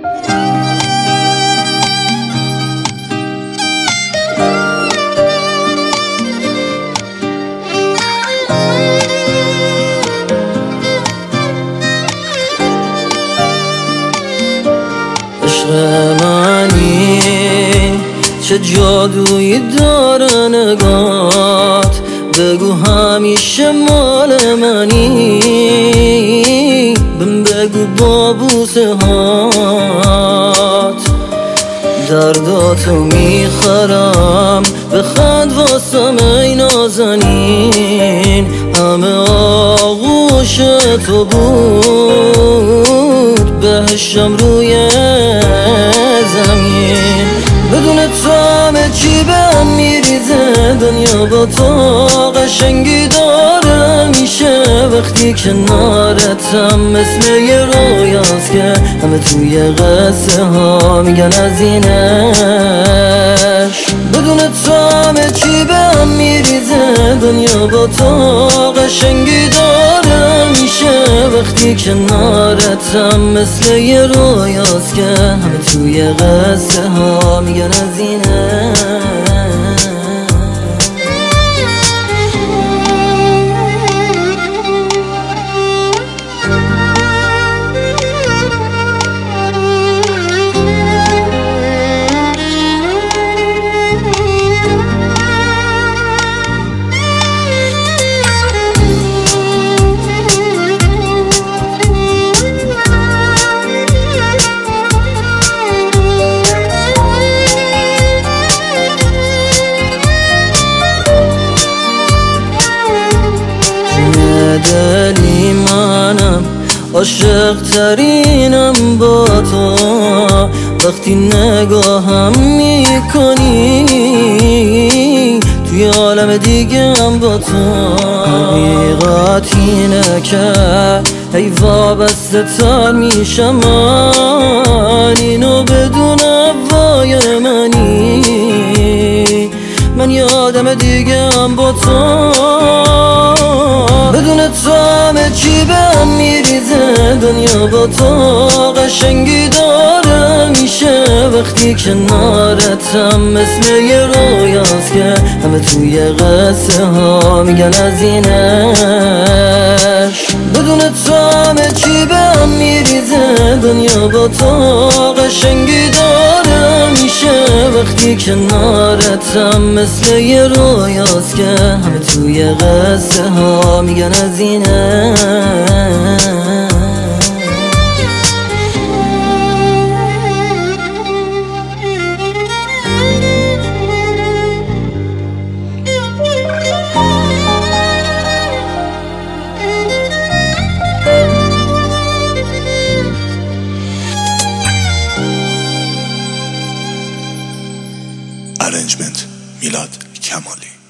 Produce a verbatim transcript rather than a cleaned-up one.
عشق منی چه جادویی داره نگات، بگو همیشه مال منی، بهم بگو با بوسه هات درداتو میخرم، بخند واسم ای نازنین، همه آغوش تو بود، بهشم روی زمین، بدون تو همه چی بهم میریزه، دنیا با تو قشنگی داره میشه، وقتی کنارتم مثل یه رویاست که همه توی قصه ها میگن از اینش، بدون تو همه چی بهم میریزه، دنیا با تو قشنگی داره میشه، وقتی کنارتم مثل یه رویاست که همه توی قصه ها میگن از اینه. دلی منم عاشق ترینم با تو، وقتی نگاهم میکنی توی عالم دیگه هم با تو، حقیقت اینه که ای وابسته تر میشم من، اینو بدون وای منی، من یادم دیگه هم با تو، بدون تو همه چی بهم میریزه، دنیا با تو قشنگی داره میشه، وقتی کنارتم مثل یه رویاست که همه توی قصه ها میگن از اینش، بدون تو همه چی بهم میریزه، دنیا با تو قشنگی داره میشه، وقتی کنارتم مثل یه رویاست که همه توی قصه ها میگن از اینه. Arrangement میلاد کمالی.